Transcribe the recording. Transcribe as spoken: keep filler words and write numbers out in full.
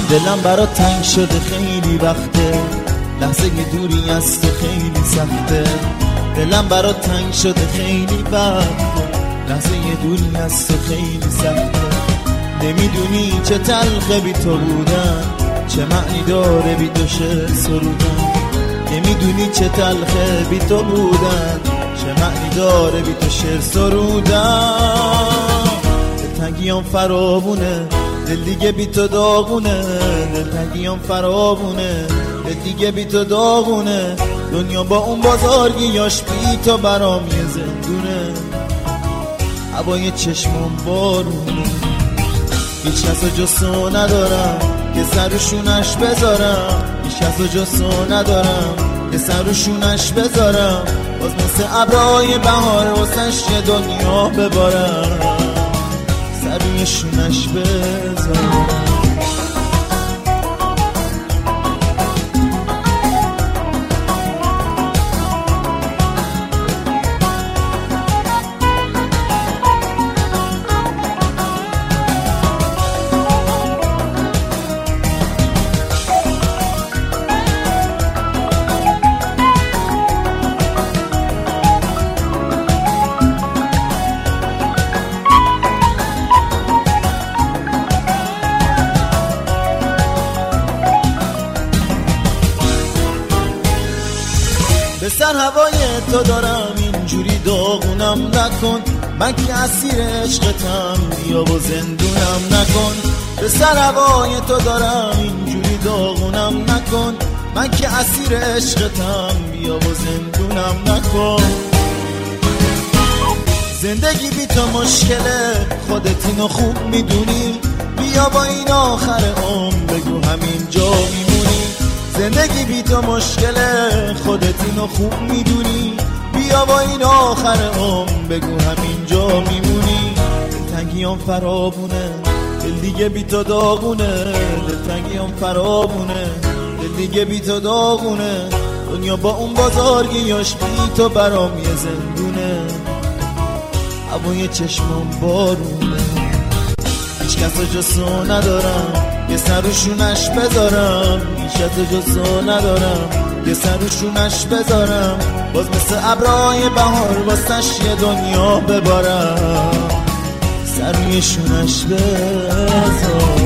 دلم برات تنگ شده خیلی وقته، لحظه دوری از تو خیلی سخته. دلم برات تنگ شده خیلی وقته، لحظه دوری از تو خیلی سخته. نمیدونی چه تلخه بی تو بودن، چه معنی داره بی تو شعر سرودن. نمیدونی چه تلخه بی تو بودن، چه معنی داره بی تو شعر سرودن. دلتنگیام فراوونه، دل دیگه بی تو داغونه. دلتنگیام فراوونه، دل دیگه بی تو داغونه. دنیا با اون بازارگیاش بی تو برام یه زندونه. هوای چشمم بارونه، هیچ کس جز تو ندارم که سر و شونش بذارم. هیچ کس جز تو ندارم که سر و شونش بذارم. باز مثل ابرهای بهار واسش یه دنیا ببارم، سر روی شونش بذارم. به سر هوای تو دارم اینجوری داغونم نکن. من که اسیر عشقتم، بیا و زندونم نکن. به سر هوای تو دارم اینجوری داغونم نکن. من که اسیر عشقتم، بیا و زندونم نکن. زندگی بی تو مشکله، خودت اینو خوب میدونی. بیا با این آخر عمر بگو همین جا میمونی. زندگی بی تو مشکله، خودت اینو خوب میدونی. بیا با این آخر عمر بگو همین جا میمونی. دلتنگیام فراوونه، دل دیگه بی تو داغونه. دلتنگیام فراوونه، دل دیگه بی تو داغونه. دنیا با اون بازارگیاش بی تو برام یه زندونه. هوای چشمم بارونه، هیچ کس جز تو ندارم یه سر و شونش بذارم. هیچ کس جز تو ندارم یه سر و شونش بذارم. باز مثل ابرهای بهار واسش یه دنیا ببارم، سر روی شونش بذارم.